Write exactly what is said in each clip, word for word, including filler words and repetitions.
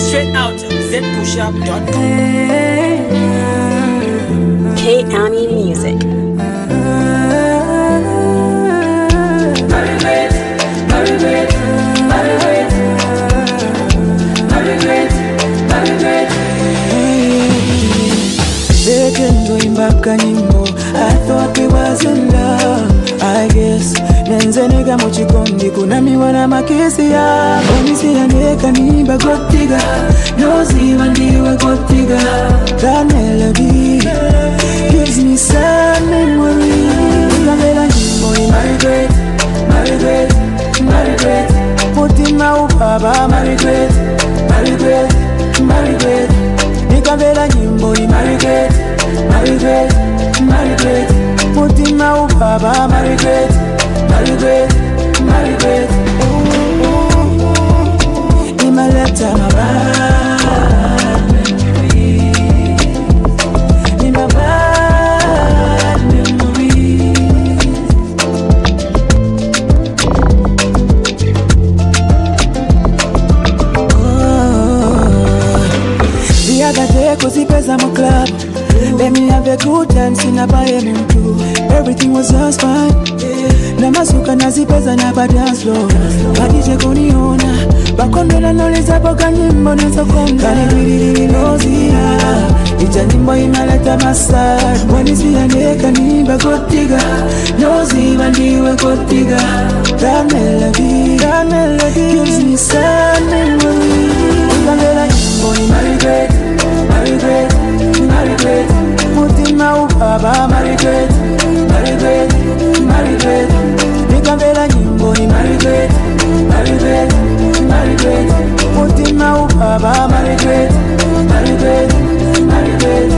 Straight out z pushup dot com. K Ami Music. Mpaka nyimbo, I thought we was in love. I guess nenze nega muchikondi kuna miwana makesi ya Onisi ya neka nimba gotiga Nozi wandiwa gotiga That melody gives me sad memories. Nikamela nyimbo ni my regret, my regret, my regret. Mutima ubaba my regret, my regret, my regret. Nikamela nyimbo ni my regret, my regret, my regret. Mutima ubaba my regret, my regret, my regret. In my lifetime, my bad memories. In my bad memories. Oh, the other day, cause he plays I'm a club. Let me have a good time, sina baye mtu. Everything was just fine. Na masuka nazipeza na ba dance floor. Badije kuniona, bakondela noleza boka nyimbo nizokonga. Kani bilili nozia, ija nyimbo imaleta masad. Mwanisi ya neka nimba gotiga, nozi bandiwe gotiga. That melody, that melody gives me sad memories. Nikamela nyimbo ni my regret, my regret, my regret. Mutima ubaba my regret, my regret, my regret. Nikamela nyimbo ni my regret, my regret, my regret. Mutima ubaba my regret, my regret, my regret.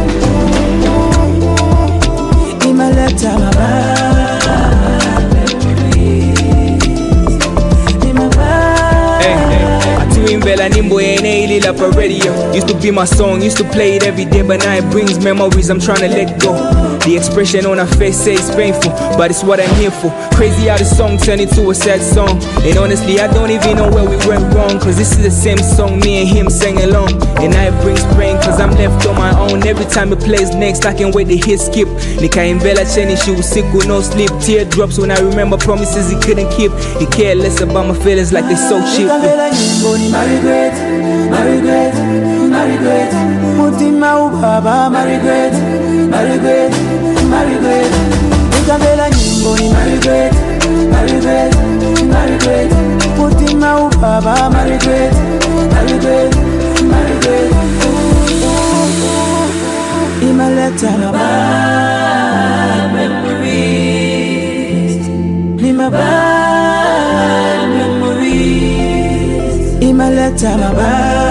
In my lifetime, my bad memories. In my bad. Hey, hey. Atiwimbela nimbo ene ilila pa radio. Used to be my song, used to play it every day, but now it brings memories I'm trying to let go. The expression on her face says painful, but it's what I'm here for. Crazy how the song turned into a sad song. And honestly, I don't even know where we went wrong, cause this is the same song me and him sang along. And now it brings pain, cause I'm left on my own. Every time it plays next, I can't wait to hit skip. Nika Imbela Chenny, she was sick with no sleep. Teardrops when I remember promises he couldn't keep. He cared less about my feelings like they so cheap. My regret, my regret, my regret. Mutima ubaba my regret, my regret, my regret. Nikamela nyimbo ni my regret, my regret, my regret. Mutima ubaba my regret, my regret, my regret. In my lifetime, my bad memories. In my bad memories. In my lifetime, my bad.